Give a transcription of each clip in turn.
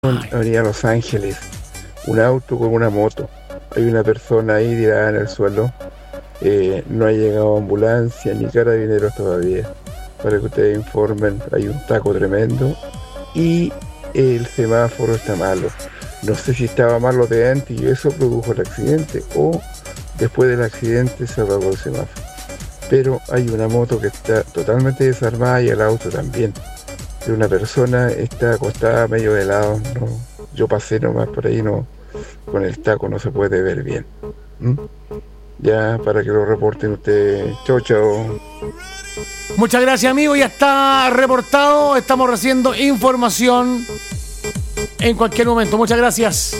Avenida Los Ángeles, un auto con una moto. Hay una persona ahí tirada en el suelo. No ha llegado ambulancia ni carabineros todavía. Para que ustedes informen, hay un taco tremendo y el semáforo está malo. No sé si estaba malo de antes y eso produjo el accidente o después del accidente se apagó el semáforo. Pero hay una moto que está totalmente desarmada y el auto también. Pero una persona está acostada medio de lado. No, yo pasé nomás por ahí, no, con el taco no se puede ver bien. Ya, para que lo reporten ustedes. Chau. Muchas gracias, amigo. Ya está reportado. Estamos recibiendo información en cualquier momento. Muchas gracias.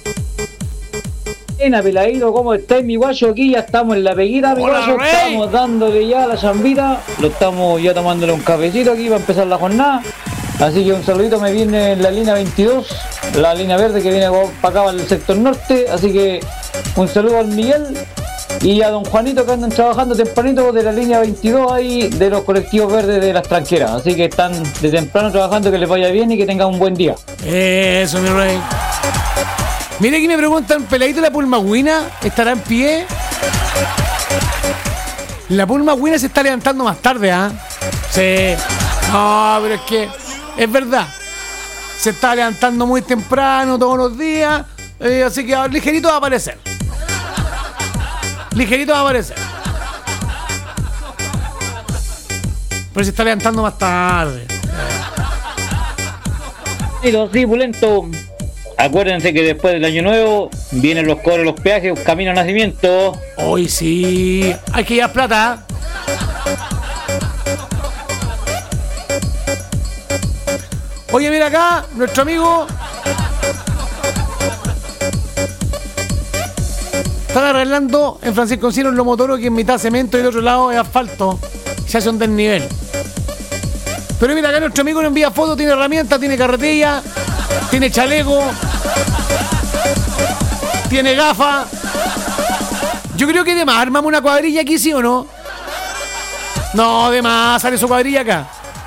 Buena, peladito, ¿cómo estáis, mi guayo? Aquí ya estamos en la peguita, mi guayo. Estamos dándole ya a la chambita. Lo estamos ya tomándole un cafecito aquí para empezar la jornada. Así que un saludito me viene en la línea 22, la línea verde que viene para acá, para el sector norte. Así que un saludo al Miguel y a don Juanito, que andan trabajando tempranito de la línea 22 ahí de los colectivos verdes de las tranqueras. Así que están de temprano trabajando, que les vaya bien y que tengan un buen día. Eso, mi rey. Mire, aquí me preguntan, ¿Peladito la pulmagüina estará en pie? La pulmagüina se está levantando más tarde, ¿ah? Sí. No, pero es que es verdad. Se está levantando muy temprano todos los días, así que ligerito va a aparecer. Ligerito va a aparecer. Pero se está levantando más tarde. Y los tripulentos, acuérdense que después del año nuevo vienen los cobros, los peajes, camino a nacimiento. Hoy sí, hay que llevar plata. Oye, mira acá, nuestro amigo están arreglando en Francisco Encino los motores, que en mitad cemento y el otro lado es asfalto. Se hace un desnivel. Pero mira acá, nuestro amigo nos envía fotos, tiene herramientas, tiene carretilla, tiene chaleco, tiene gafas. Yo creo que de más armamos una cuadrilla aquí, ¿sí o no? No, de más sale su cuadrilla acá.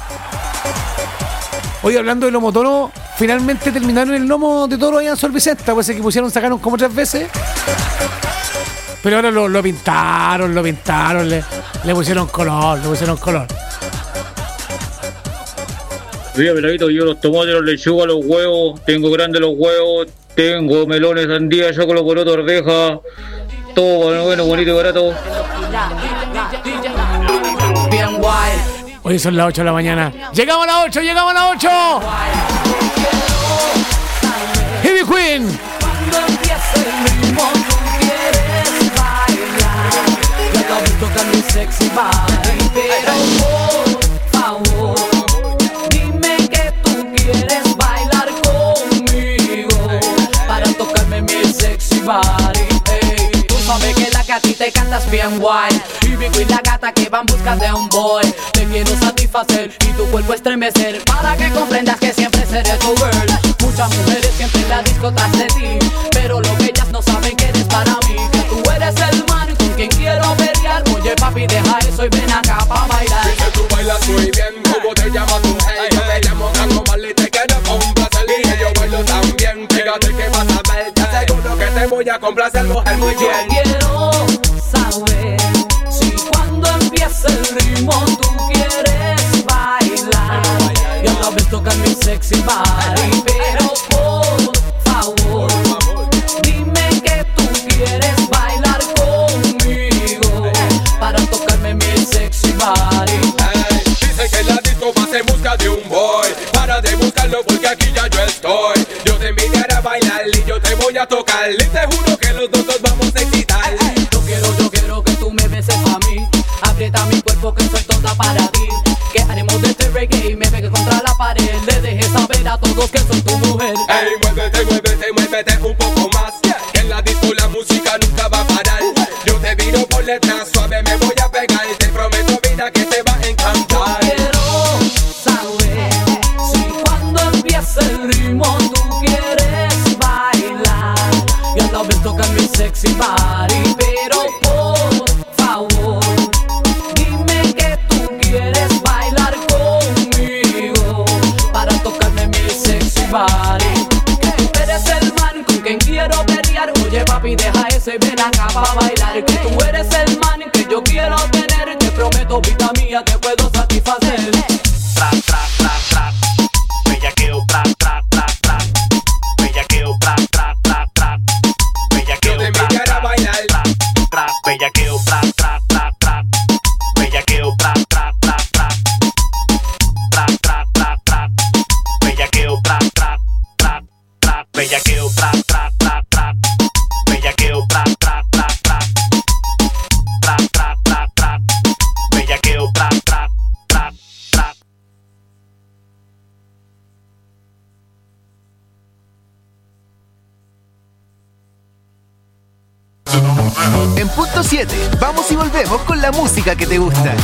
Hoy, hablando de los motoros, finalmente terminaron el lomo de toro allá en Sor Vicenta, pues que sacaron como 3 veces. Pero ahora lo pintaron, le pusieron color. Mira, peladito, yo los tomates, los lechugas, los huevos, tengo grandes los huevos, tengo melones, sandía, chocolate, poroto, arveja, todo bueno, bonito y barato. Hoy son las 8 de la mañana. ¡Llegamos a las 8! Heavy Queen. Cuando empiece el ritmo, tú quieres bailar. Yo acabo de tocar mi sexy body, pero por favor, dime que tú quieres bailar conmigo para tocarme mi sexy body. Hey, tú sabes que la gata te cantas bien guay. Y Big Queen, la gata que va en busca de un boy. Te quiero satisfacer y tu cuerpo estremecer, para que comprendas que siempre seré tu girl. Muchas mujeres siempre en la disco tras de ti, pero lo que ellas no saben que eres para mí, que tú eres el man con quien quiero pelear. Oye papi, deja eso y ven acá pa' bailar. Dice tú bailas muy bien, ¿cómo te llamas tú? Hey, yo me llamo Gango Marley y te quiero complacer. Y que yo bailo también, fíjate que vas a ver. Te aseguro que te voy a complacer, mujer, muy bien. Yo quiero saber si cuando empiece el ritmo tú quieres bailar. Y a la vez tocar mi sexy body, pero por favor, dime que tú quieres bailar conmigo para tocarme mi sexy body. Hey, dice que la disco vas en busca de un boy. Para de buscarlo porque aquí ya yo estoy. Yo te invitaré a bailar y yo te voy a tocar. Y te juro que los dos nos vamos a excitar. Yo quiero que tú me beses a mí. Aprieta mi cuerpo que soy toda para ti. Que haremos de este reggae y me pegue contra la pared. Le dejes saber a todos que soy tu mujer. Ey, muévete un poco más. Que en la disco la música nunca va a parar. Yo te viro por detrás, suave me voy a pegar. Te prometo vida que te va a encantar. Yo quiero saber si cuando empiece el ritmo tú quieres bailar. Y a la vez tocar mi sexy body, pero por favor, dime que tú quieres bailar conmigo para tocarme mi sexy body. quiero pelear. Oye papi, deja eso y ven acá pa' bailar. Que tú eres el man que yo quiero tener. Te prometo, vida mía, te puedo satisfacer. Tra, tra, tra, tra. Bellaqueo, tra, tra, tra, tra. Bellaqueo, tra, tra, tra, tra. Bellaqueo, tra, tra, bailar. Tra, tra, bellaqueo, tra, tra, tra, tra. Bellaqueo, tra, tra, tra, tra. Tra, tra, tra, tra. Bellaqueo, tra, tra, tra, tra. Bellaqueo, tra, tra, tra, tra. Bellaqueo, tra, tra, tra, tra. Tra, tra, tra, tra. Bellaqueo, tra, tra, tra, tra. En punto 7, vamos y volvemos con la música que te gusta.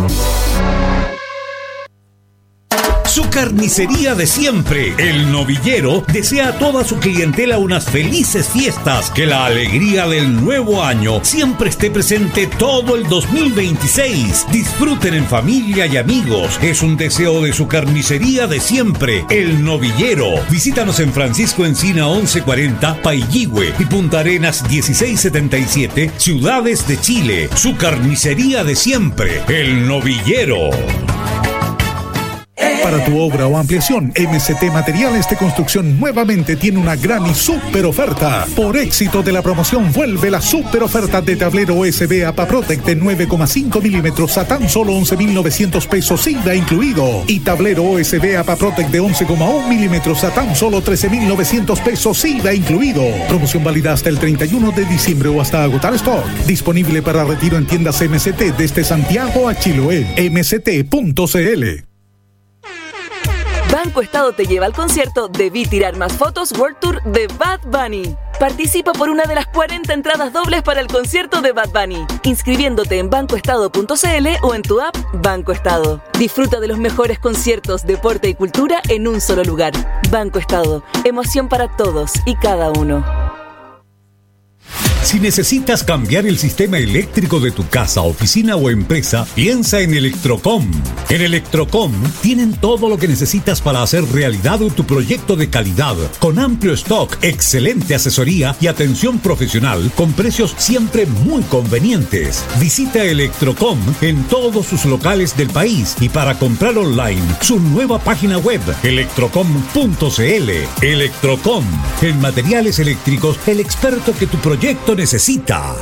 Su carnicería de siempre, El Novillero, desea a toda su clientela unas felices fiestas, que la alegría del nuevo año siempre esté presente todo el 2026. Disfruten en familia y amigos, es un deseo de su carnicería de siempre, El Novillero. Visítanos en Francisco Encina 1140, Pailligüe y Punta Arenas 1677, Ciudades de Chile. Su carnicería de siempre, El Novillero. Para tu obra o ampliación, MCT Materiales de Construcción nuevamente tiene una gran y súper oferta. Por éxito de la promoción, vuelve la súper oferta de tablero USB APAPROTEC de 9,5 milímetros a tan solo 11.900 pesos IVA incluido. Y tablero USB APAPROTEC de 11,1 milímetros a tan solo 13.900 pesos IVA incluido. Promoción válida hasta el 31 de diciembre o hasta agotar stock. Disponible para retiro en tiendas MCT desde Santiago a Chiloé. mct.cl. Banco Estado te lleva al concierto Debí Tirar Más Fotos World Tour de Bad Bunny. Participa por una de las 40 entradas dobles para el concierto de Bad Bunny, inscribiéndote en bancoestado.cl o en tu app Banco Estado. Disfruta de los mejores conciertos, deporte y cultura en un solo lugar. Banco Estado, emoción para todos y cada uno. Si necesitas cambiar el sistema eléctrico de tu casa, oficina o empresa, piensa en Electrocom. En Electrocom tienen todo lo que necesitas para hacer realidad tu proyecto de calidad, con amplio stock, excelente asesoría y atención profesional, con precios siempre muy convenientes. Visita Electrocom en todos sus locales del país y para comprar online, su nueva página web, electrocom.cl. Electrocom, en materiales eléctricos, el experto que tu proyecto necesita.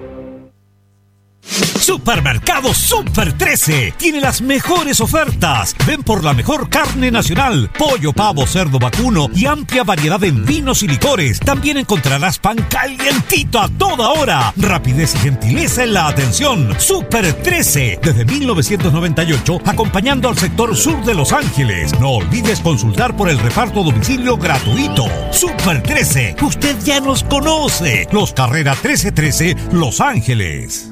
Supermercado Super 13 tiene las mejores ofertas. Ven por la mejor carne nacional, pollo, pavo, cerdo, vacuno y amplia variedad en vinos y licores. También encontrarás pan calientito a toda hora. Rapidez y gentileza en la atención. Super 13, desde 1998, acompañando al sector sur de Los Ángeles. No olvides consultar por el reparto a domicilio gratuito. Super 13, usted ya nos conoce. Los Carrera 1313, Los Ángeles.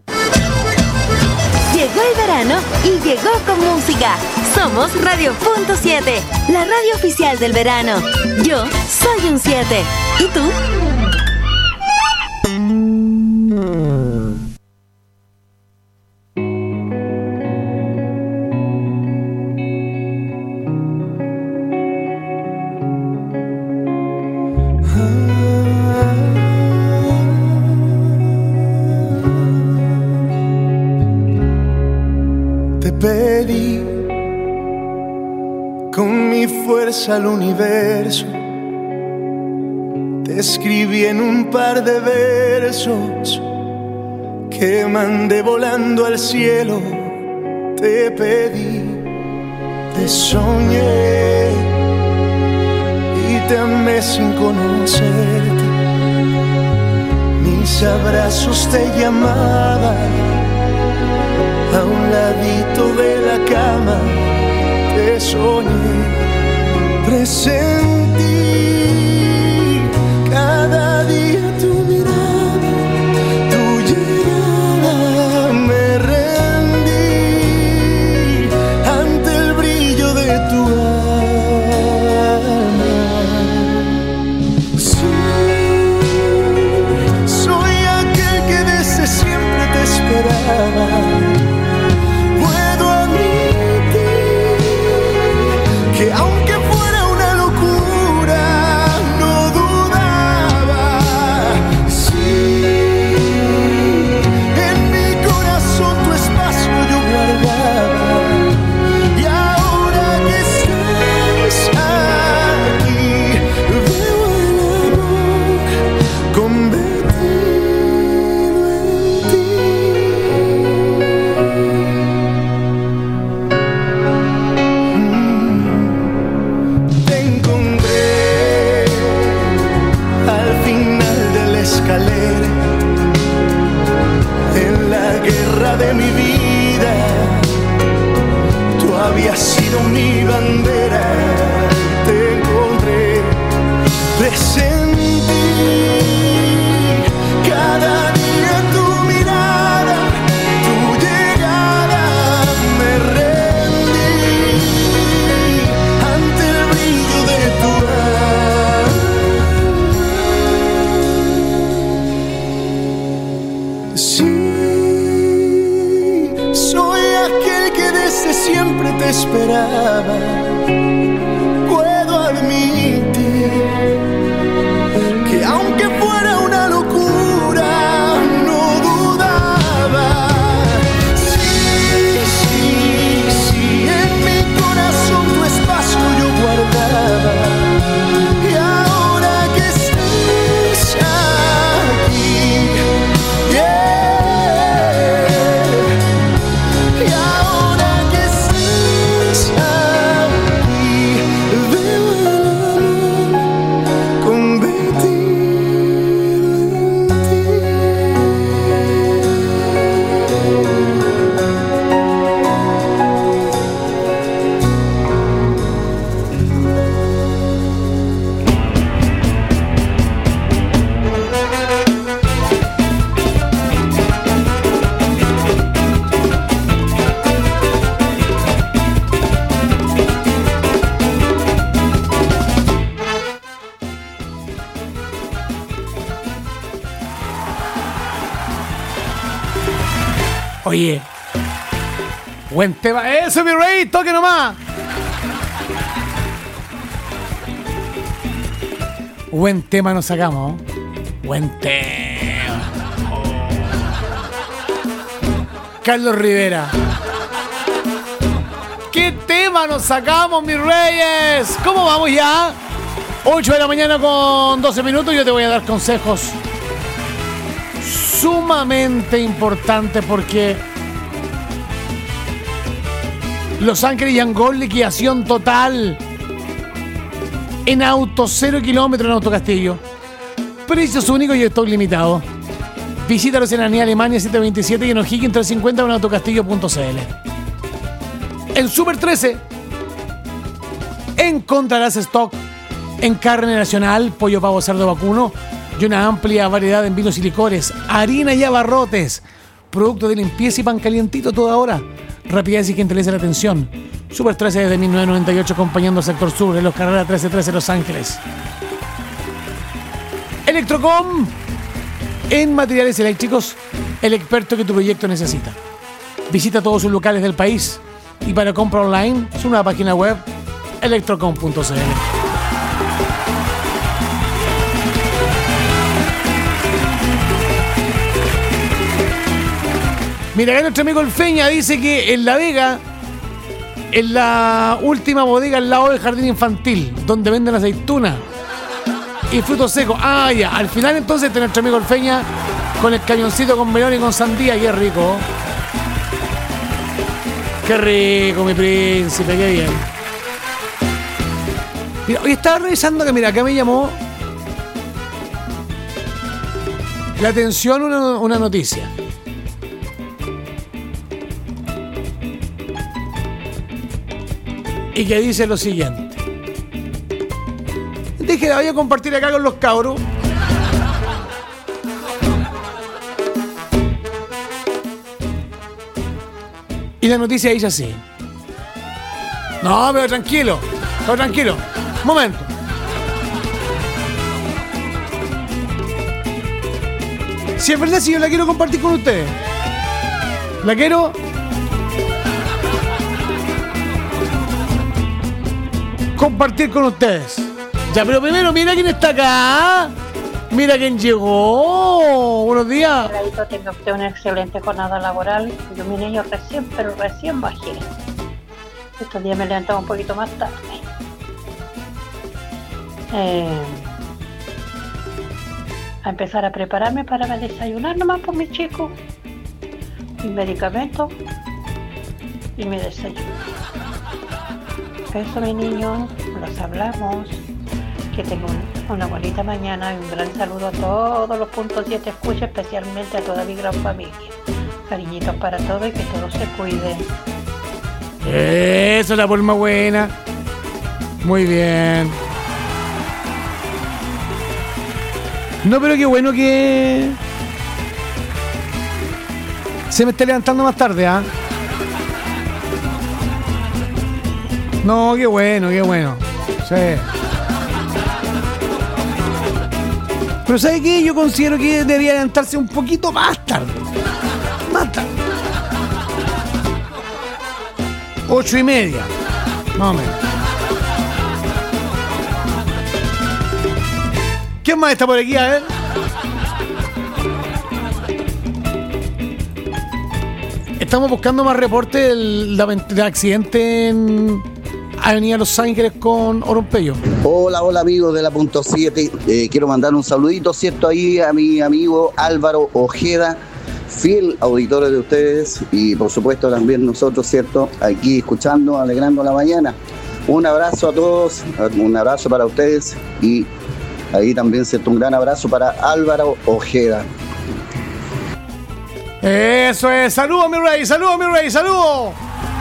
Llegó el verano y llegó con música. Somos Radio.7, la radio oficial del verano. Yo soy un 7. ¿Y tú? Pedí con mi fuerza al universo, te escribí en un par de versos que mandé volando al cielo. Te pedí, te soñé y te amé sin conocerte. Mis abrazos te llamaban. A un ladito de la cama te soñé, presentí cada día tu mirada, tu llegada, me rendí ante el brillo de tu alma. Sí, soy aquel que desde siempre te esperaba. Que aunque fuera una locura, Oye, buen tema. Eso, mi rey, toque nomás. Buen tema nos sacamos. Buen tema. Carlos Rivera. ¿Qué tema nos sacamos, mis reyes? ¿Cómo vamos ya? 8 de la mañana con 12 minutos. Yo te voy a dar consejos sumamente importantes porque Los Ángeles y Angol, liquidación total en auto, 0 kilómetros en Autocastillo. Precios únicos y stock limitado. Visítalos en Avenida Alemania 727 y en O'Higgins 350 en autocastillo.cl. En Super 13 encontrarás stock en carne nacional, pollo, pavo, cerdo, vacuno y una amplia variedad en vinos y licores, harina y abarrotes, productos de limpieza y pan calientito toda hora. Rapidez y gentileza de la atención. Super 13 desde 1998 acompañando al sector sur en los carreras 1313 Los Ángeles. Electrocom en materiales eléctricos, el experto que tu proyecto necesita. Visita todos sus locales del país y para compra online su nueva página web electrocom.cl. Mira, acá nuestro amigo El Feña dice que en La Vega, en la última bodega al lado del jardín infantil, donde venden aceituna y frutos secos. Ah, ya, al final entonces está nuestro amigo El Feña con el cañoncito con melón y con sandía. Qué rico. Qué rico, mi príncipe, qué bien. Mira, hoy estaba revisando que, mira, acá me llamó la atención una noticia. Y que dice lo siguiente. Dije, la voy a compartir acá con los cabros. Y la noticia dice así. No, pero tranquilo. Pero tranquilo. Un momento. Si es verdad, si yo la quiero compartir con ustedes. La quiero... compartir con ustedes. Ya, pero primero mira quién está acá. Mira quién llegó. Buenos días. Tenga usted una excelente jornada laboral. Yo mi niño recién bajé. Estos días me levantaba un poquito más tarde. A empezar a prepararme para desayunar nomás por mi chico. Mi medicamento y mi desayuno. Eso, mi niño, los hablamos. Que tengan una bonita mañana y un gran saludo a todos los puntos 7 escucha, especialmente a toda mi gran familia. Cariñitos para todos y que todos se cuiden. Eso es la forma buena. Muy bien. No, pero qué bueno que se me esté levantando más tarde, ¿ah? No, qué bueno, qué bueno. Sí. Pero ¿sabe qué? Yo considero que debería levantarse un poquito más tarde. Más tarde. 8:30. Más o menos. ¿Quién más está por aquí? A ver. Estamos buscando más reportes del accidente en Avenida Los Ángeles con Orompello. Hola amigos de la punto 7. Quiero mandar un saludito, ¿cierto? Ahí a mi amigo Álvaro Ojeda, fiel auditorio de ustedes y por supuesto también nosotros, ¿cierto? Aquí escuchando, alegrando la mañana. Un abrazo a todos, un abrazo para ustedes y ahí también, ¿cierto? Un gran abrazo para Álvaro Ojeda. Eso es, saludos mi rey, saludos mi rey, saludos.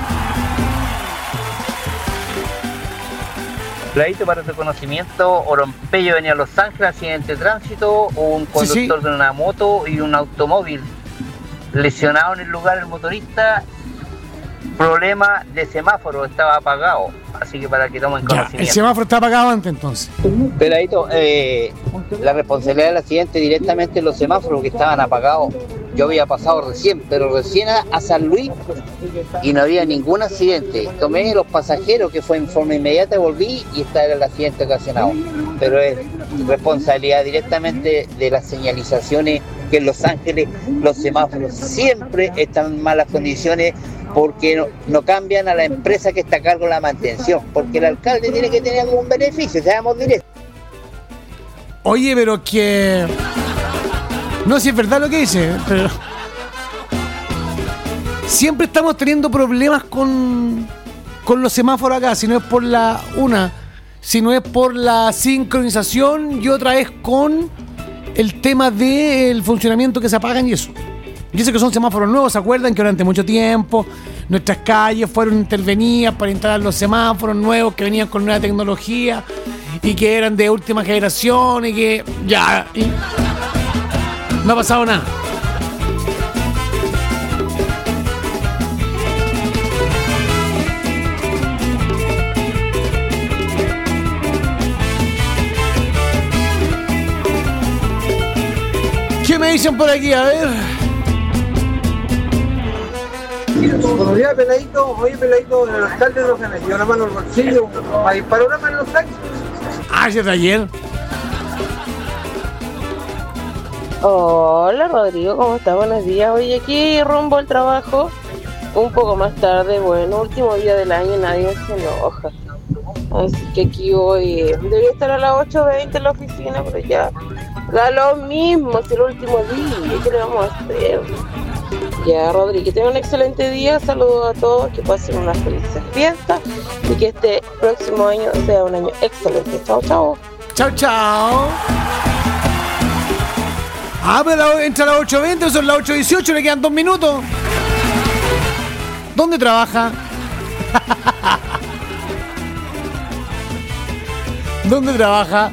Clarito, para tu conocimiento, Orompello venía a Los Ángeles, accidente de tránsito, un conductor de una moto y un automóvil. Lesionado en el lugar el motorista, problema de semáforo, estaba apagado, así que para que tomen conocimiento. El semáforo está apagado antes entonces. Clarito, la responsabilidad del accidente directamente en los semáforos que estaban apagados. yo había pasado recién a San Luis y no había ningún accidente. Tomé los pasajeros, que fue en forma inmediata, volví y está el accidente ocasionado. Pero es responsabilidad directamente de las señalizaciones, que en Los Ángeles los semáforos siempre están en malas condiciones porque no cambian a la empresa que está a cargo de la mantención, porque el alcalde tiene que tener algún beneficio, seamos directos. Oye, pero que... No, si es verdad lo que dice, pero... Siempre estamos teniendo problemas con los semáforos acá, si no es por si no es por la sincronización y otra es con el tema del funcionamiento que se apagan y eso. Yo sé que son semáforos nuevos, ¿se acuerdan que durante mucho tiempo nuestras calles fueron intervenidas para instalar los semáforos nuevos que venían con nueva tecnología y que eran de última generación y que ya no ha pasado nada? ¿Qué me dicen por aquí? A ver. Buenos días, Peladito. Oye, Peladito, el alcalde no se metió la mano al bolsillo para disparar una mano en los taxis. Ese de ayer. Hola, Rodrigo, ¿cómo estás? Buenos días. Hoy aquí rumbo al trabajo, un poco más tarde. Bueno, último día del año, nadie se enoja. Así que aquí hoy debería estar a las 8:20 en la oficina, pero ya da lo mismo, es el último día. ¿Qué le vamos a hacer? Ya, Rodrigo, que tengan un excelente día. Saludos a todos, que pasen unas felices fiestas y que este próximo año sea un año excelente. Chao, chao. Chao, chao. Pero entra a las 8:20, son las 8:18, le quedan 2 minutos. ¿Dónde trabaja? ¿Dónde trabaja?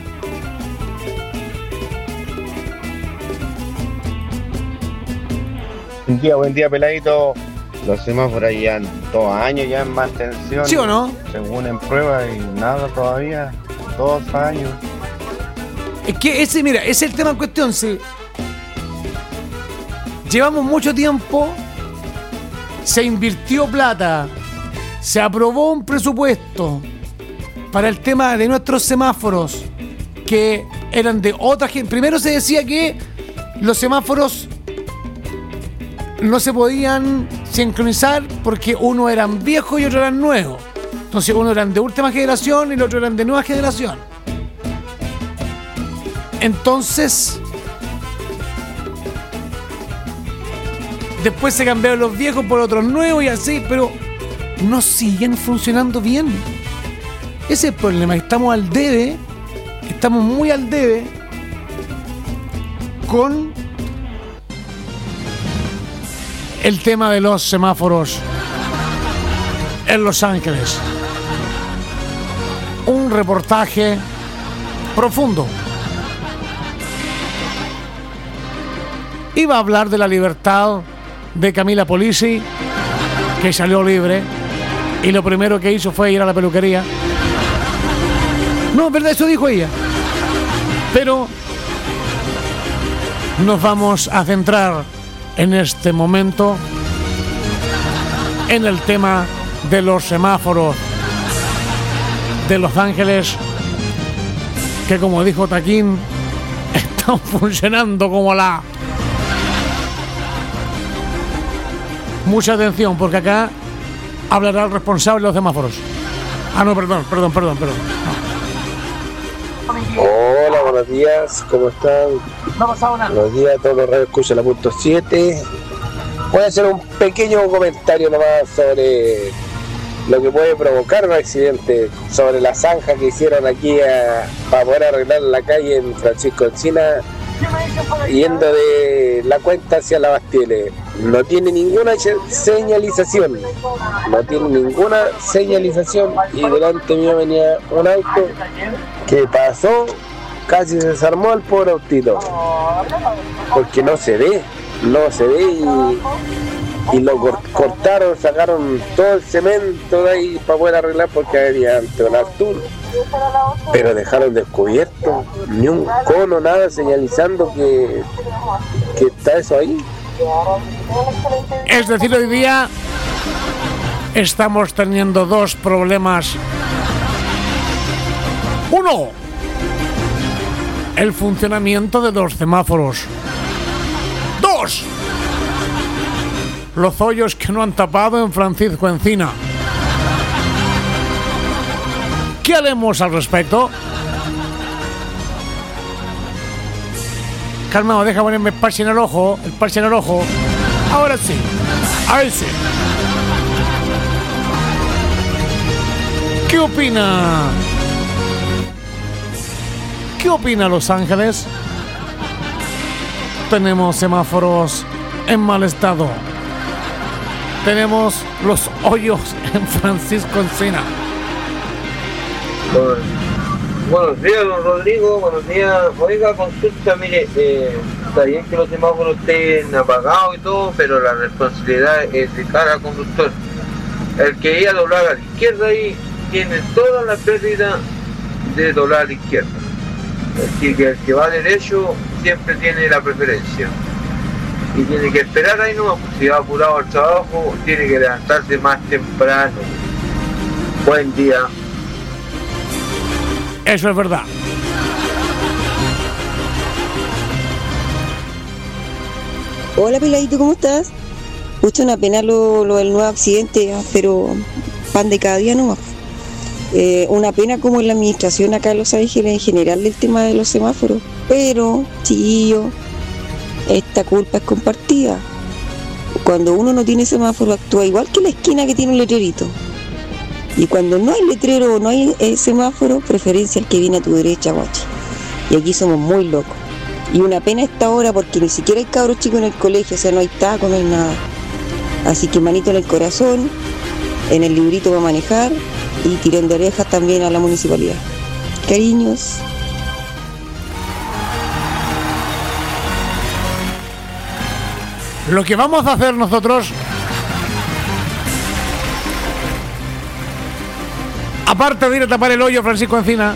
Buen día, Peladito. Los semáforos ya 2 años ya en mantención. ¿Sí o no? Según en prueba y nada todavía. 2 años. Es que ese es el tema en cuestión, sí. Llevamos mucho tiempo, se invirtió plata, se aprobó un presupuesto para el tema de nuestros semáforos que eran de otra gente. Primero se decía que los semáforos no se podían sincronizar porque uno eran viejos y otro eran nuevos. Entonces uno eran de última generación y el otro eran de nueva generación. Entonces después se cambiaron los viejos por otros nuevos y así, pero no siguen funcionando bien. Ese es el problema, estamos al debe, estamos muy al debe con el tema de los semáforos en Los Ángeles. Un reportaje profundo. Iba a hablar de la libertad de Camila Polisi, que salió libre y lo primero que hizo fue ir a la peluquería. No, es verdad, eso dijo ella. Pero nos vamos a centrar en este momento en el tema de los semáforos de Los Ángeles, que como dijo Taquín, están funcionando como la... Mucha atención, porque acá hablará el responsable de los semáforos. Perdón. Hola, buenos días, ¿cómo están? No ha pasado nada. Buenos días a todos los radios, escucha la punto 7. Voy a hacer un pequeño comentario nomás sobre lo que puede provocar un accidente, sobre la zanja que hicieron aquí para poder arreglar la calle en Francisco Encina, yendo de la cuenta hacia la Bastielle. No tiene ninguna señalización, y delante mío venía un auto que pasó, casi se desarmó el pobre autito, porque no se ve y lo cortaron, sacaron todo el cemento de ahí para poder arreglar, porque había un Artur, pero dejaron descubierto, ni un cono, nada señalizando que está eso ahí. Es decir, hoy día estamos teniendo dos problemas. Uno, el funcionamiento de los semáforos. Dos, los hoyos que no han tapado en Francisco Encina. ¿Qué haremos al respecto? Calmado, deja ponerme el parche en el ojo. El parche en el ojo. Ahora sí. Ahí sí. ¿Qué opina? ¿Qué opina Los Ángeles? Tenemos semáforos en mal estado. Tenemos los hoyos en Francisco Encina. Buenos días, don Rodrigo. Buenos días. Oiga, consulta, mire, está bien que los semáforos estén apagados y todo, pero la responsabilidad es de cada conductor. El que iba a doblar a la izquierda ahí tiene toda la pérdida de doblar a la izquierda. El que va derecho siempre tiene la preferencia. Y tiene que esperar ahí nomás, si va apurado al trabajo, tiene que levantarse más temprano. Buen día. Eso es verdad. Hola Peladito, ¿cómo estás? Justo una pena lo del nuevo accidente, pero pan de cada día nomás. Una pena como en la administración acá en Los Ángeles en general el tema de los semáforos. Pero, chiquillo, esta culpa es compartida. Cuando uno no tiene semáforo actúa igual que la esquina que tiene un letrerito. Y cuando no hay letrero o no hay semáforo, preferencia al que viene a tu derecha, guachi. Y aquí somos muy locos. Y una pena esta hora porque ni siquiera hay cabros chicos en el colegio, o sea, no hay taco, no hay nada. Así que manito en el corazón, en el librito para manejar y tirón de orejas también a la municipalidad. Cariños. Lo que vamos a hacer nosotros, aparte de ir a tapar el hoyo Francisco Encina,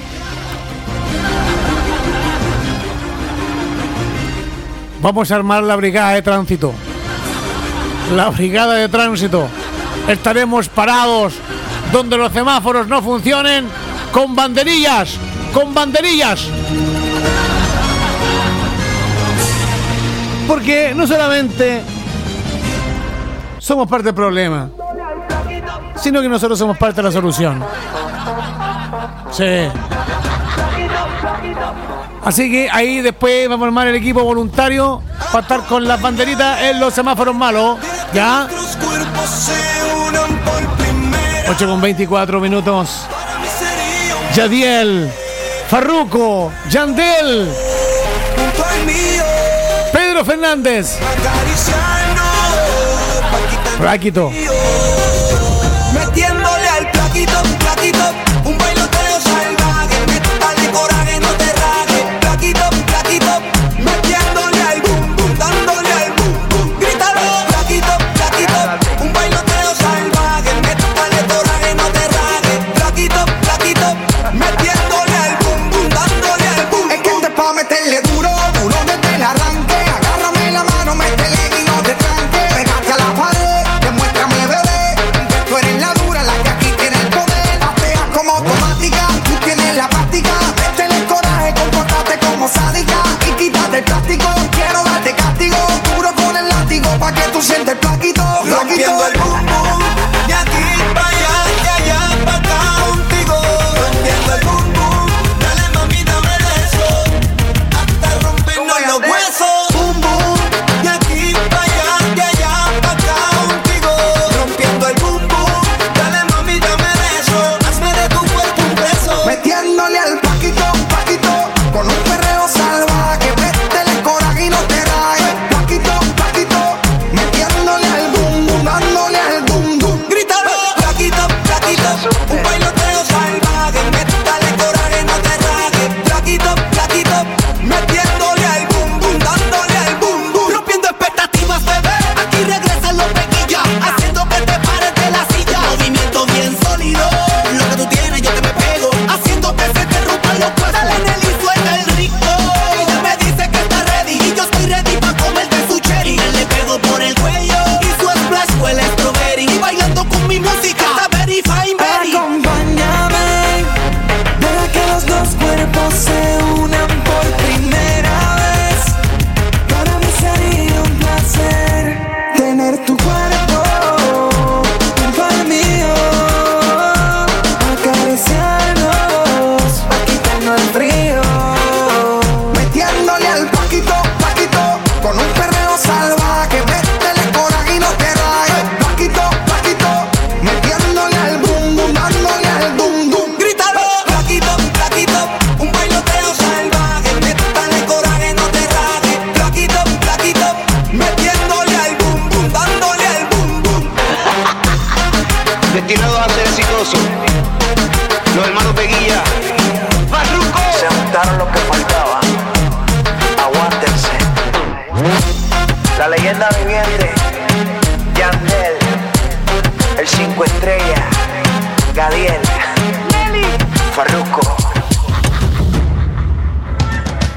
vamos a armar la brigada de tránsito. La brigada de tránsito. Estaremos parados donde los semáforos no funcionen con banderillas. Con banderillas. Porque no solamente somos parte del problema, sino que nosotros somos parte de la solución. Sí. Así que ahí después vamos a armar el equipo voluntario para estar con las banderitas en los semáforos malos. ¿Ya? 8:24. Yadiel, Farruko, Yandel, Pedro Fernández, Plaquito. Metiéndole al plaquito, plaquito, un bailoteo salvaje, dale coraje, no te rajes, plaquito, plaquito, metiéndole al boom, boom, dándole al boom, boom, grítalo, plaquito, plaquito, un bailoteo salvaje, dale coraje, no te rajes, plaquito, plaquito, metiéndole al boom, boom, dándole al boom. Es que este pa' meterle duro, duro desde el arranque, agárrame la mano, métele y no te tranque, pégate a la pared, demuéstrame,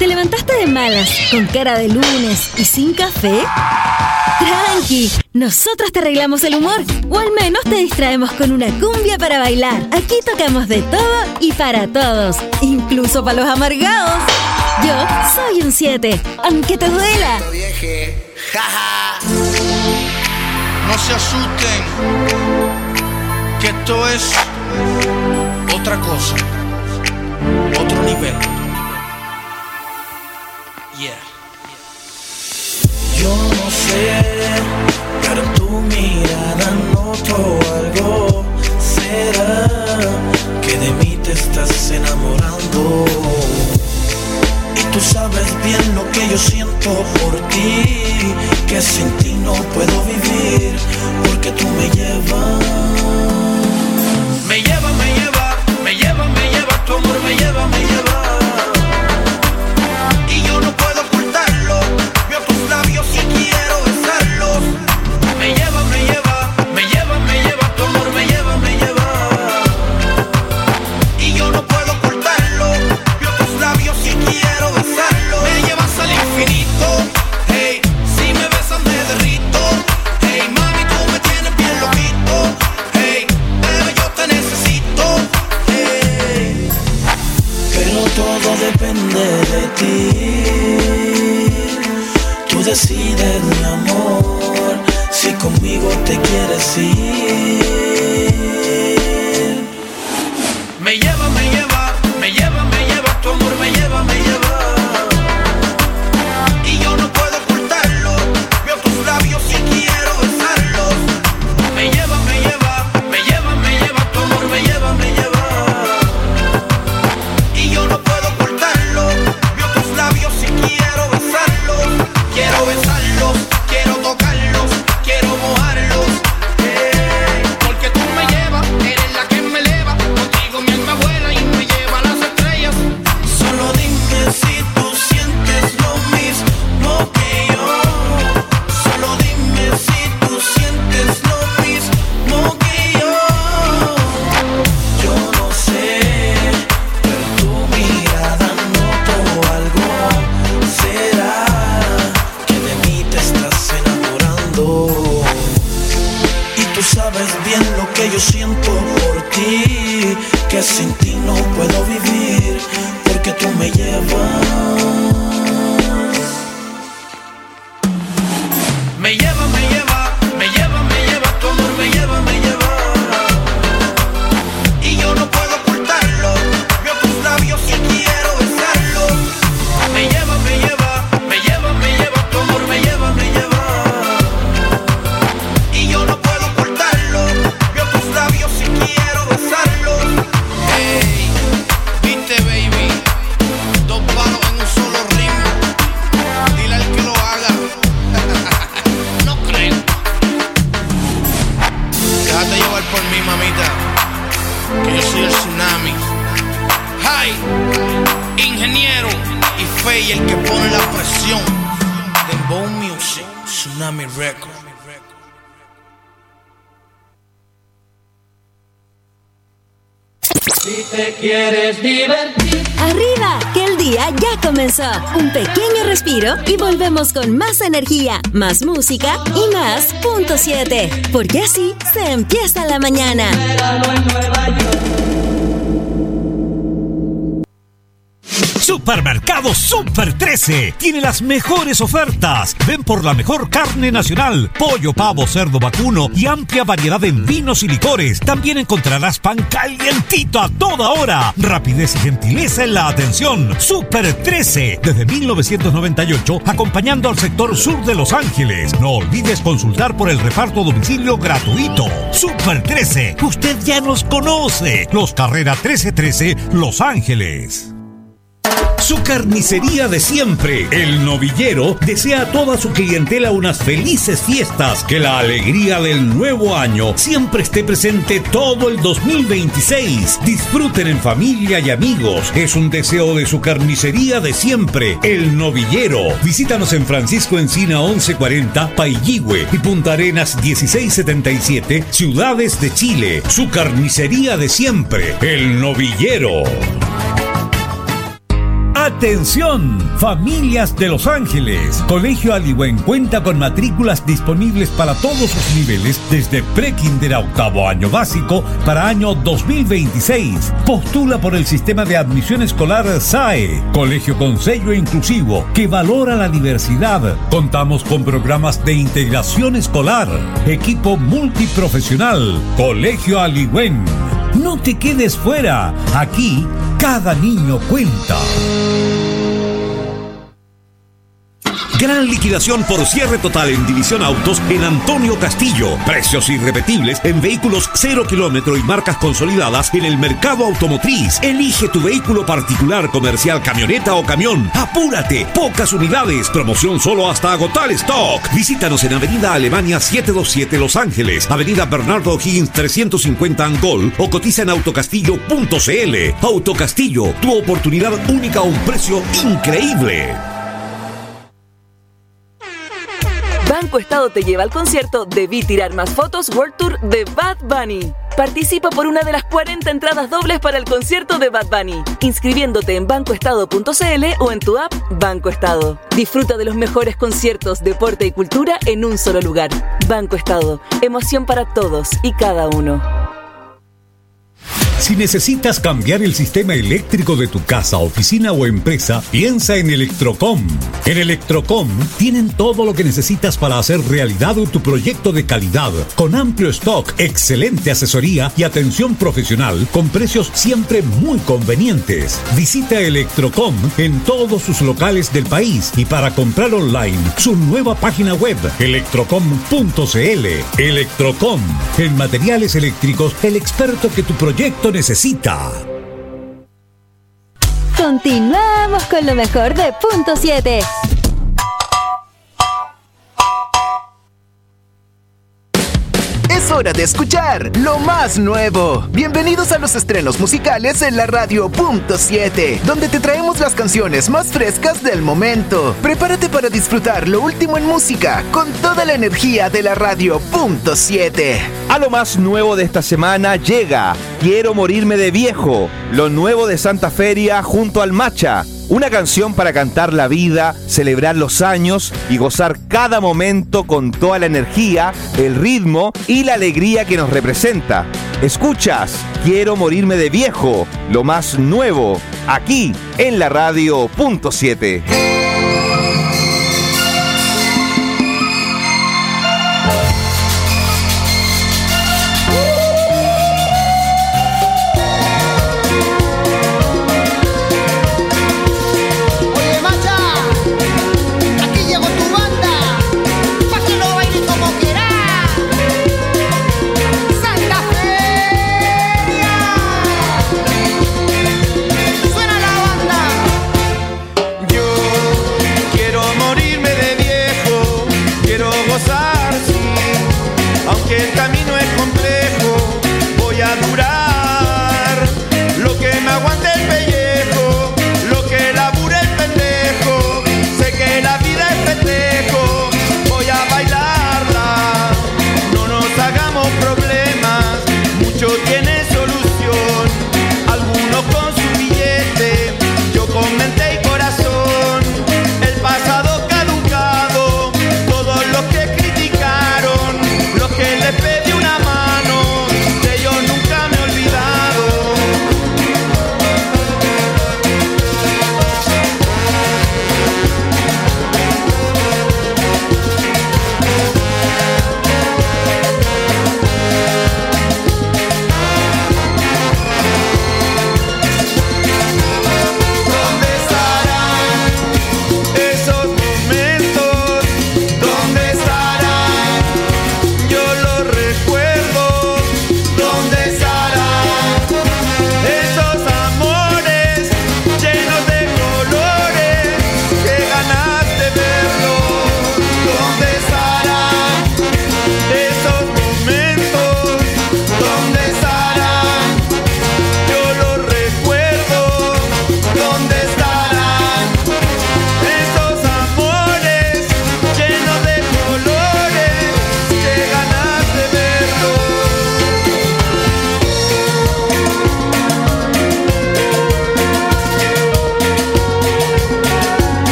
¿Te levantaste de malas, con cara de lunes y sin café? Tranqui, nosotros te arreglamos el humor, o al menos te distraemos con una cumbia para bailar. Aquí tocamos de todo y para todos, incluso para los amargados. Yo soy un 7, aunque te duela. No se asusten, que esto es otra cosa, otro nivel. Yeah. Yo no sé, pero en tu mirada noto algo. ¿Será que de mí te estás enamorando? Y tú sabes bien lo que yo siento por ti, que sin ti no puedo vivir, porque tú me llevas. Me lleva, me lleva, me lleva, me lleva, tu amor me lleva, me lleva. Y yo no puedo ocultarlo, veo tus labios y quiero besarlos. Me lleva, me lleva, me lleva, me lleva, tu amor me lleva, me lleva. Y yo no puedo ocultarlo, veo tus labios y quiero besarlos. Me llevas al infinito, hey, si me besas me derrito. Hey, mami, tú me tienes bien loquito. Hey, bebé, yo te necesito. Hey, pero todo depende de ti. Tú decides, mi amor, si conmigo te quieres ir. Me lleva, me lleva, me lleva, me lleva, tu amor me lleva, me lleva. Y yo no puedo ocultarlo, veo tus labios y quiero besarlos. Me lleva, me lleva, me lleva, me lleva, tu amor me lleva, me lleva. Y yo no puedo ocultarlo, veo tus labios y quiero besarlos. Quiero besarlos, quiero tocarlos, quiero mojarlos. Hey, porque tú me llevas, eres la que me eleva. Contigo mi alma vuela y me lleva a las estrellas. Solo dime si tú sientes lo mismo que yo. Solo dime si tú sientes lo mismo que yo. Yo no sé, pero en tu mirada noto algo. ¿Será que de mí te estás enamorando? Y tú sabes bien lo que yo siento por ti, que sin ti no puedo vivir, porque tú me llevas. Me lleva, me lleva, me lleva, me lleva, tu amor me lleva, me lleva. Y yo no puedo ocultarlo, veo tus labios y quiero besarlos. Me lleva, me lleva, me lleva, me lleva, tu amor me lleva, me lleva. Y yo no puedo ocultarlo, veo tus labios y quiero besarlos. Hey, viste baby, dos palos en un solo ritmo. Dile al que lo haga. No creo. Déjate llevar por mí, mamita, que yo soy el tsunami. Hi, ingeniero y Fey, el que pone la presión. Dembow Music, Tsunami Record. Si te quieres divertir. ¡Arriba! Que el día ya comenzó. Un pequeño respiro y volvemos con más energía, más música y más punto 7. Porque así se empieza la mañana. Supermercado Super 13 tiene las mejores ofertas. Ven por la mejor carne nacional, pollo, pavo, cerdo, vacuno y amplia variedad en vinos y licores. También encontrarás pan calientito a toda hora. Rapidez y gentileza en la atención. Super 13, desde 1998, acompañando al sector sur de Los Ángeles. No olvides consultar por el reparto a domicilio gratuito. Super 13, usted ya nos conoce. Los Carrera 1313, Los Ángeles. Su carnicería de siempre, El Novillero, desea a toda su clientela unas felices fiestas, que la alegría del nuevo año siempre esté presente todo el 2026. Disfruten en familia y amigos, es un deseo de su carnicería de siempre, El Novillero. Visítanos en Francisco Encina 1140, Pailligüe y Punta Arenas 1677, Ciudades de Chile. Su carnicería de siempre, El Novillero. ¡Atención! Familias de Los Ángeles. Colegio Aliwen cuenta con matrículas disponibles para todos sus niveles desde prekinder a octavo año básico para año 2026. Postula por el sistema de admisión escolar SAE. Colegio con sello inclusivo que valora la diversidad. Contamos con programas de integración escolar. Equipo multiprofesional. Colegio Aliwen. No te quedes fuera. Aquí, cada niño cuenta. Gran liquidación por cierre total en División Autos en Antonio Castillo. Precios irrepetibles en vehículos 0 kilómetro y marcas consolidadas en el mercado automotriz. Elige tu vehículo particular, comercial, camioneta o camión. ¡Apúrate! Pocas unidades. Promoción solo hasta agotar stock. Visítanos en Avenida Alemania 727 Los Ángeles, Avenida Bernardo O'Higgins 350 Angol o cotiza en autocastillo.cl. Autocastillo, tu oportunidad única a un precio increíble. Banco Estado te lleva al concierto Debí Tirar Más Fotos World Tour de Bad Bunny. Participa por una de las 40 entradas dobles para el concierto de Bad Bunny, inscribiéndote en bancoestado.cl o en tu app Banco Estado. Disfruta de los mejores conciertos, deporte y cultura en un solo lugar. Banco Estado, emoción para todos y cada uno. Si necesitas cambiar el sistema eléctrico de tu casa, oficina o empresa, piensa en Electrocom. En Electrocom tienen todo lo que necesitas para hacer realidad tu proyecto de calidad, con amplio stock, excelente asesoría y atención profesional, con precios siempre muy convenientes. Visita Electrocom en todos sus locales del país y para comprar online, su nueva página web, electrocom.cl. Electrocom, en materiales eléctricos, el experto que tu proyecto necesita. Continuamos con lo mejor de Punto 7. Es hora de escuchar lo más nuevo. Bienvenidos a los estrenos musicales en la radio Punto 7, donde te traemos las canciones más frescas del momento. Prepárate para disfrutar lo último en música con toda la energía de la radio Punto 7. A lo más nuevo de esta semana llega Quiero morirme de viejo, lo nuevo de Santa Feria junto al Macha. Una canción para cantar la vida, celebrar los años y gozar cada momento con toda la energía, el ritmo y la alegría que nos representa. Escuchas Quiero morirme de viejo, lo más nuevo, aquí en la radio Punto 7. Yo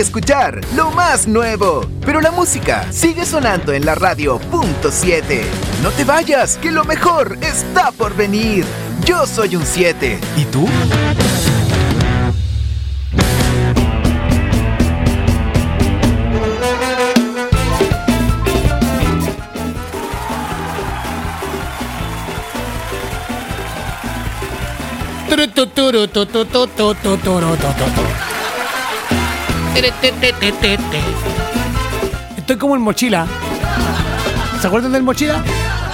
escuchar lo más nuevo, pero la música sigue sonando en la radio .7. No te vayas, que lo mejor está por venir. Yo soy un 7. ¿Y tú? Estoy como en Mochila. ¿Se acuerdan del Mochila?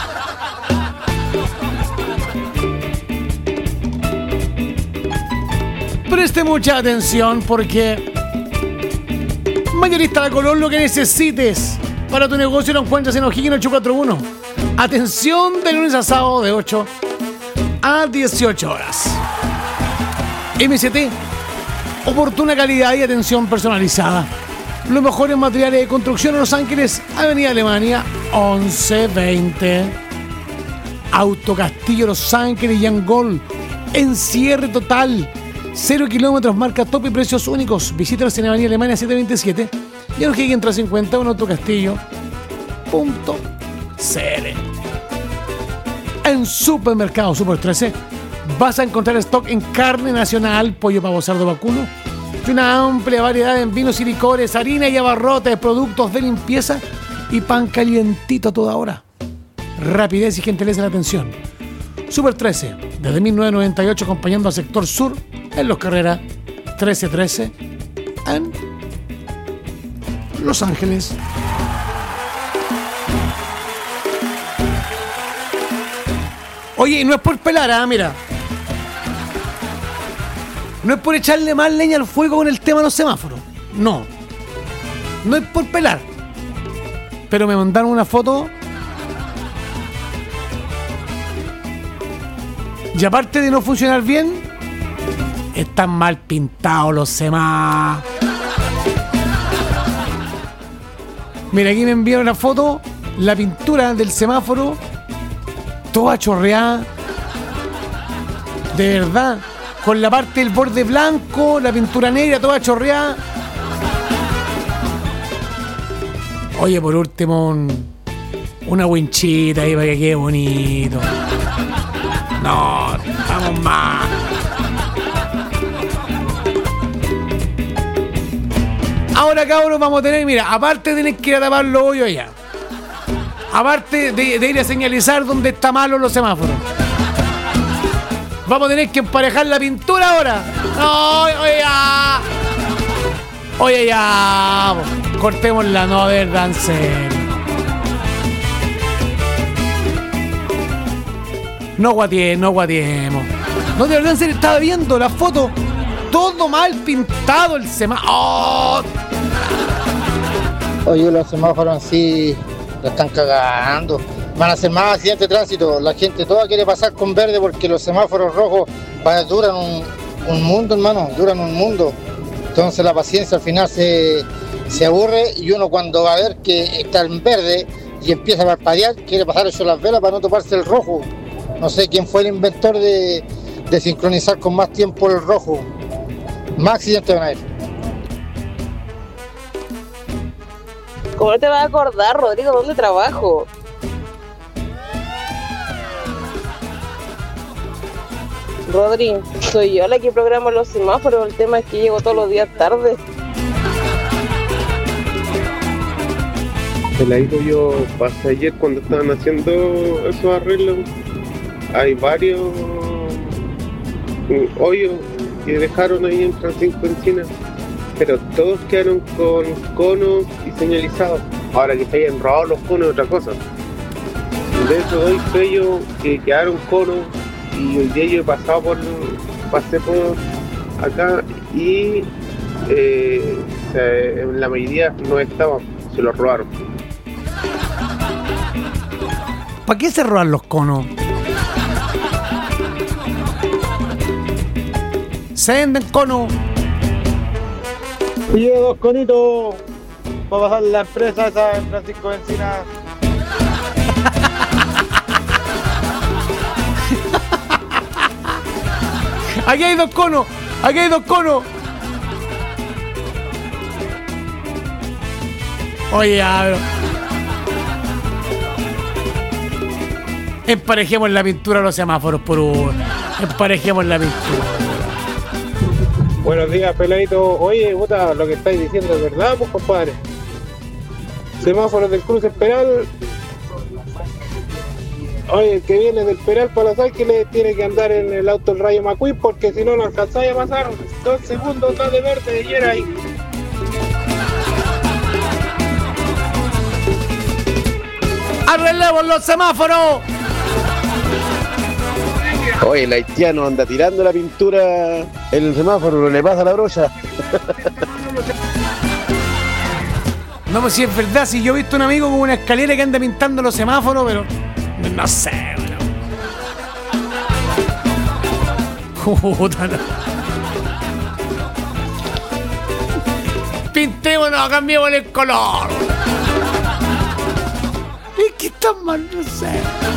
Preste mucha atención porque Mayorista La Colón, lo que necesites para tu negocio lo encuentras en O'Higgins 841. Atención de lunes a sábado de 8 a 18 horas. MCT, oportuna calidad y atención personalizada. Los mejores materiales de construcción en Los Ángeles, Avenida Alemania 1120. Autocastillo Los Ángeles, Yangol. Encierre total. 0 kilómetros, marca top y precios únicos. Visítalos en Avenida Alemania 727 y en O'Higgins 350 en autocastillo.cl. En Supermercado Super 13 vas a encontrar stock en carne nacional, pollo, pavo, cerdo, vacuno y una amplia variedad en vinos y licores, harina y abarrotes, productos de limpieza y pan calientito a toda hora. Rapidez y gentileza en la atención. Super 13, desde 1998 acompañando al sector sur en Los Carreras 1313 en Los Ángeles. Oye, y no es por pelar, mira. No es por echarle más leña al fuego con el tema de los semáforos. No. No es por pelar. Pero me mandaron una foto. Y aparte de no funcionar bien, están mal pintados los semáforos. Mira, aquí me enviaron una foto. La pintura del semáforo toda chorreada. De verdad. Con la parte del borde blanco, la pintura negra, toda chorreada. Oye, por último, una winchita ahí para que quede bonito. No, vamos más. Ahora, cabros, vamos a tener, mira, aparte de tener que ir a tapar los hoyos allá. Aparte de ir a señalizar dónde está malo los semáforos. Vamos a tener que emparejar la pintura ahora. No, oye, ya. Oye, ya. Cortémosla, no, a ver, dance. No guatiemos. No, de verdad, en serio, estaba viendo la foto. Todo mal pintado el semáforo. Oh. Oye, los semáforos en sí lo están cagando. Van a hacer más accidentes de tránsito. La gente toda quiere pasar con verde porque los semáforos rojos duran un mundo, hermano. Duran un mundo. Entonces la paciencia al final se aburre y uno cuando va a ver que está en verde y empieza a parpadear, quiere pasar eso las velas para no toparse el rojo. No sé quién fue el inventor de sincronizar con más tiempo el rojo. Más accidentes van a haber. ¿Cómo no te vas a acordar, Rodrigo, dónde trabajo? Rodri, soy yo la que programa los semáforos. El tema es que llego todos los días tarde. Peladito, yo pasé ayer cuando estaban haciendo esos arreglos. Hay varios hoyos que dejaron ahí en Francisco Encina, pero todos quedaron con conos y señalizados. Ahora que se hayan robado los conos es otra cosa. De eso doy sello que quedaron conos. Y hoy día yo pasé por acá y la mayoría no estaban, se los robaron. ¿Para qué se roban los conos? Se venden conos. Oye, 2 conitos para bajar la empresa esa en Francisco Encina. Aquí hay 2 conos. Oye, pero... Emparejemos la pintura a los semáforos por uno. Emparejemos la pintura. Buenos días, peladito. Oye, puta, lo que estáis diciendo es verdad, pues, compadre. Semáforos del cruce Peral. Oye, el que viene del Peral para Los Ángeles tiene que andar en el auto del Rayo McQueen porque si no lo alcanzáis a pasar 2 segundos más de verde y era ahí. ¡Arreglemos los semáforos! Oye, el haitiano anda tirando la pintura en el semáforo, le pasa la brocha. No, pues si es verdad, si yo he visto un amigo con una escalera que anda pintando los semáforos, pero... No sé, bueno. Puta, no. Pintémonos, cambiemos el color. Es que está mal, no sé.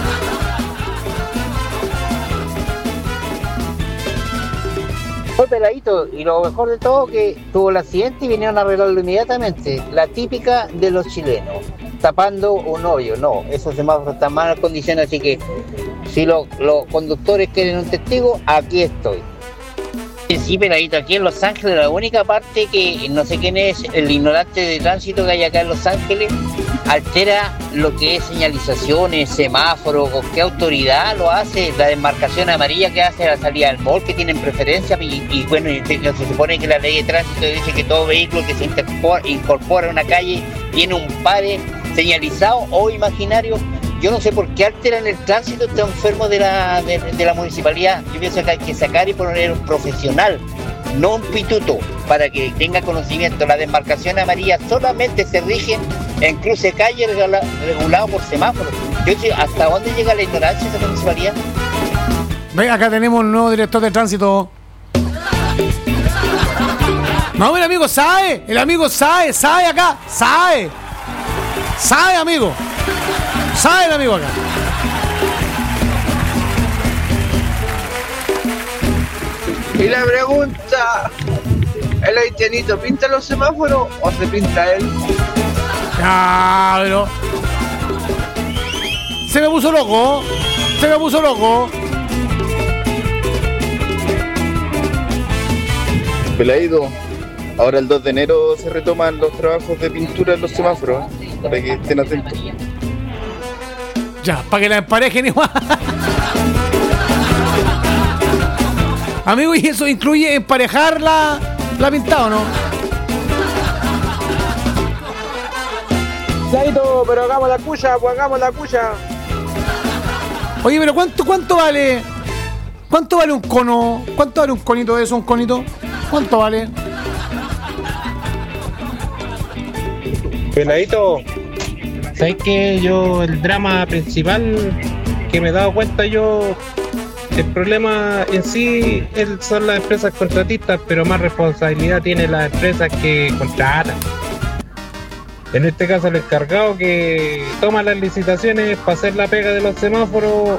Fue peladito, y lo mejor de todo que tuvo el accidente y vinieron a arreglarlo inmediatamente. La típica de los chilenos, tapando un hoyo. No, esos semáforos están mal en condiciones, así que si los conductores quieren un testigo, aquí estoy. Sí, peladito, aquí en Los Ángeles la única parte que no sé quién es el ignorante de tránsito que hay acá en Los Ángeles altera lo que es señalizaciones, semáforos, con qué autoridad lo hace, la demarcación amarilla que hace a la salida del mall, que tienen preferencia y bueno, se supone que la ley de tránsito dice que todo vehículo que se incorpora a una calle tiene un pare señalizado o imaginario. Yo no sé por qué alteran el tránsito, está enfermo de la municipalidad. Yo pienso que hay que sacar y poner un profesional, no un pituto, para que tenga conocimiento. La demarcación amarilla solamente se rigen en cruce calle regulado por semáforos. Yo sé hasta dónde llega la ignorancia de esa municipalidad. Ve, acá tenemos un nuevo director de tránsito. No, el amigo sabe, sabe acá, sabe amigo. ¿Sabe el amigo acá? Y la pregunta, ¿el haitianito pinta los semáforos o se pinta él? Pero... Se me puso loco. Peladito, ahora el 2 de enero se retoman los trabajos de pintura en los semáforos, para que estén atentos. Ya, para que la emparejen igual. Amigo, ¿y eso incluye emparejar la pintada o no? Clarito, pero hagamos la cuya. Oye, pero ¿cuánto vale? ¿Cuánto vale un cono? ¿Cuánto vale un conito de eso, un conito? ¿Cuánto vale? Peladito, ¿sabes qué? Yo, el drama principal que me he dado cuenta el problema en sí son las empresas contratistas, pero más responsabilidad tienen las empresas que contratan. En este caso el encargado que toma las licitaciones para hacer la pega de los semáforos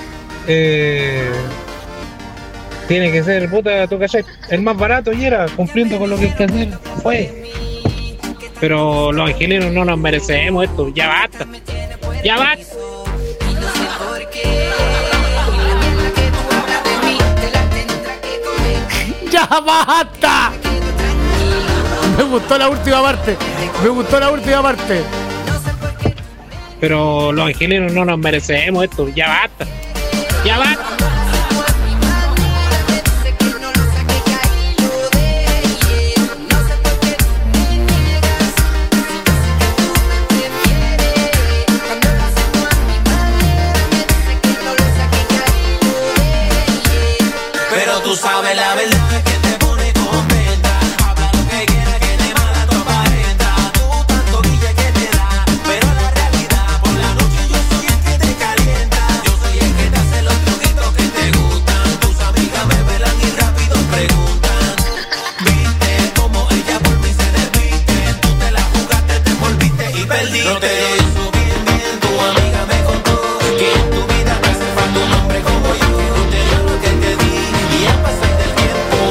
tiene que ser, puta, tú cachai, el más barato y era cumpliendo con lo que hay que hacer, fue. Pero los ingenieros no nos merecemos esto, ya basta. ¡Ya basta! Me gustó la última parte. Pero los ingenieros no nos merecemos esto, ya basta. Pero tú sabes la verdad que te pone contenta. Habla lo que quieras, que de mala tu aparenta. Tú tanto guille que te da, pero la realidad por la noche yo soy el que te calienta. Yo soy el que te hace los truquitos que te gustan. Tus amigas me velan y rápido preguntan. Viste como ella por mí se desviste. Tú te la jugaste, te envolviste y perdiste. No te doy eso bien, tu amiga me contó que en tu vida te hace falta un hombre como yo. Te dio lo que te di y al pasar del tiempo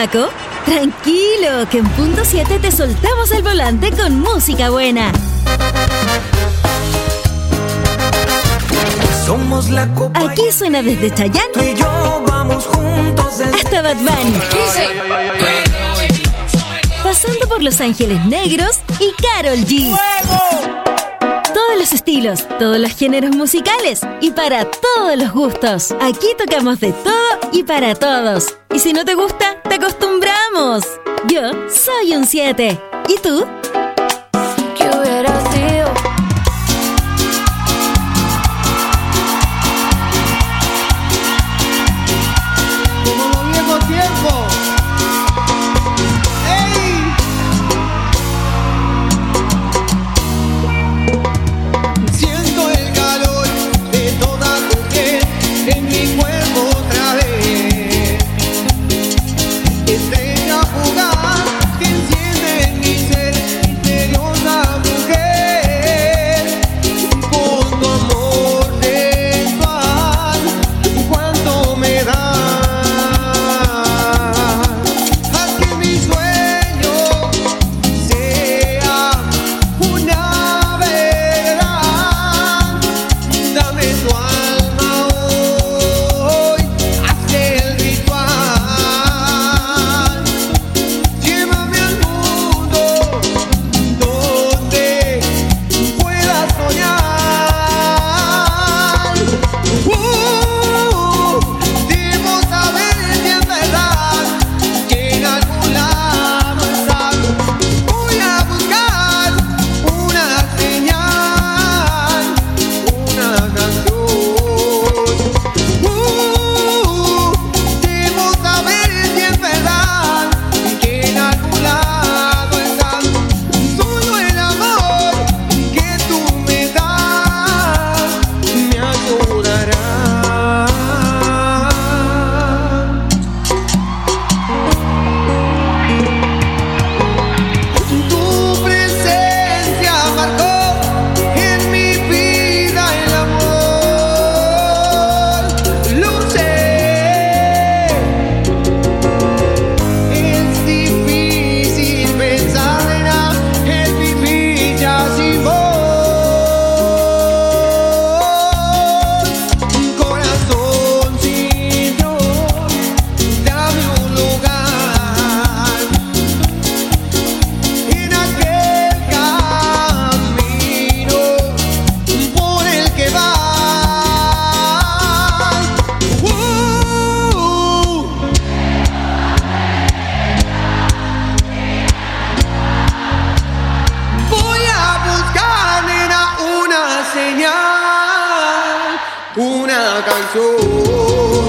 sacó? Tranquilo, que en punto 7 te soltamos el volante con música buena. Somos la copa. Aquí suena desde Chayanne Tú y yo vamos juntos hasta Bad Bunny. Pasando por Los Ángeles Negros y Karol G. Todos los estilos, todos los géneros musicales y para todos los gustos. Aquí tocamos de todo y para todos. Y si no te gusta, te acostumbramos. Yo soy un 7. ¿Y tú? ¿Qué hubiera sido? Como los viejos tiempos. Siento el calor de toda tu piel en mi cuerpo otra vez. Estrella fugaz que enciende en mi ser, misteriosa mujer. Con tu amor sensual, cuánto me das. Haz que mi sueño sea una verdad. Dame tu alma hoy, hazle el ritual. Llévame al mundo donde pueda soñar. Debo saber si es verdad que en algún lado estás. Voy a buscar una señal, una canción. Debo saber si es verdad que en algún lado estás. Solo el amor que tú me das me ayudará. Tu presencia marcó en mi vida el amor. Lo sé. Es difícil pensar en nada, es vivir ya sin vos. Corazón sin Dios, dame un lugar en aquel camino por el que vas. Voy a buscar, nena, una señal, una canción.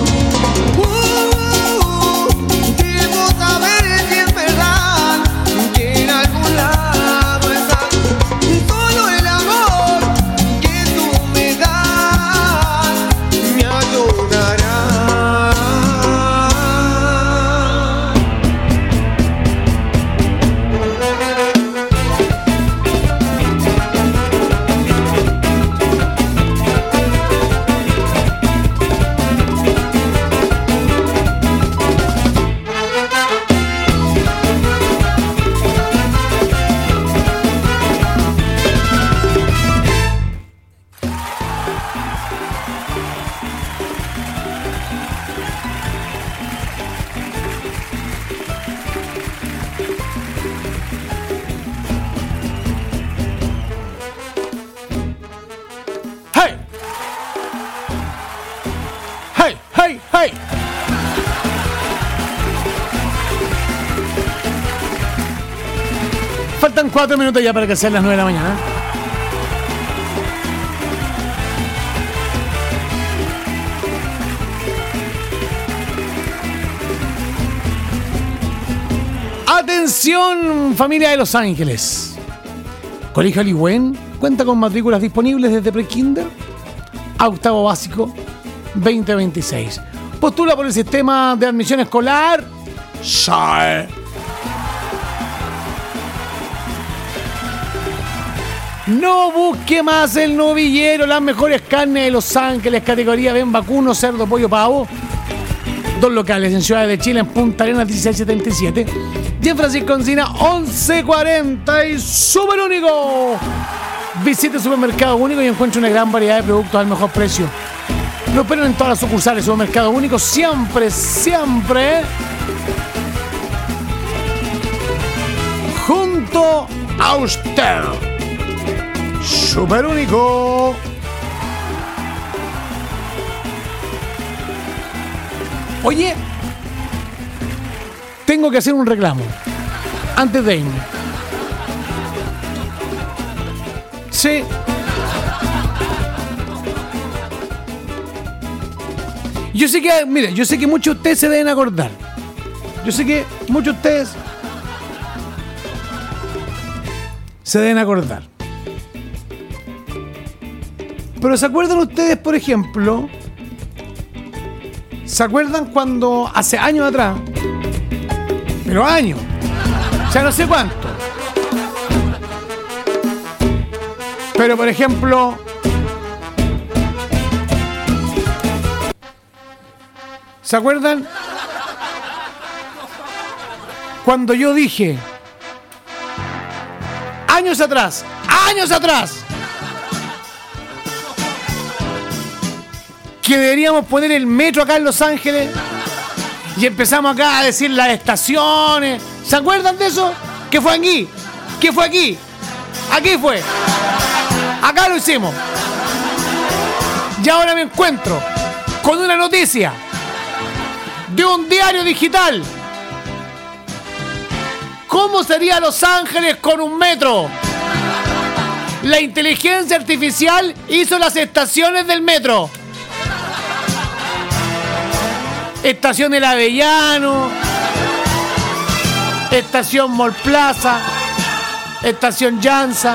Debo saber si es verdad que en algún lado estás. Solo el amor que tú me das me ayudará. ¡Hey! ¡Hey! ¡Hey! ¡Hey! Faltan 4 minutos ya para que sean las 9 de la mañana. Atención, familia de Los Ángeles. Colegio Aligüen cuenta con matrículas disponibles desde prekinder a octavo básico 2026. Postula por el sistema de admisión escolar SAE. No busque más el novillero, las mejores carnes de Los Ángeles, categoría ven vacuno, cerdo, pollo, pavo. 2 locales en Ciudad de Chile, en Punta Arenas 1677 y en Francisco Encina 1140 y Súper Único. Visite Supermercado Único y encuentre una gran variedad de productos al mejor precio. Lo esperan en todas las sucursales. Supermercado Único siempre junto a usted. Súper Único. Oye, tengo que hacer un reclamo antes de irme. Sí. Yo sé que, mire, yo sé que muchos de ustedes se deben acordar. Yo sé que muchos de ustedes se deben acordar. Pero ¿se acuerdan ustedes, por ejemplo? ¿Se acuerdan cuando hace años atrás? Pero años. Ya no sé cuánto. Pero por ejemplo, ¿se acuerdan? Cuando yo dije años atrás, que deberíamos poner el metro acá en Los Ángeles y empezamos acá a decir las estaciones. ¿Se acuerdan de eso? ¿Qué fue aquí? ¿Qué fue aquí? Aquí fue. Acá lo hicimos. Y ahora me encuentro con una noticia de un diario digital. ¿Cómo sería Los Ángeles con un metro? La inteligencia artificial hizo las estaciones del metro. Estación El Avellano, Estación Mall Plaza, Estación Llanza.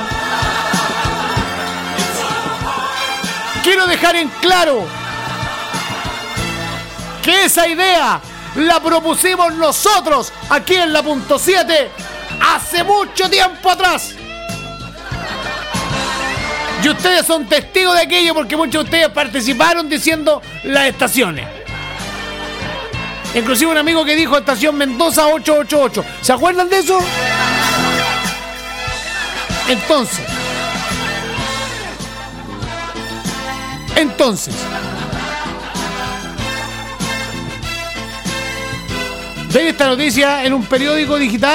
Quiero dejar en claro que esa idea la propusimos nosotros aquí en la Punto 7 hace mucho tiempo atrás. Y ustedes son testigos de aquello porque muchos de ustedes participaron diciendo las estaciones. Inclusive un amigo que dijo Estación Mendoza 888. ¿Se acuerdan de eso? Entonces, ver esta noticia en un periódico digital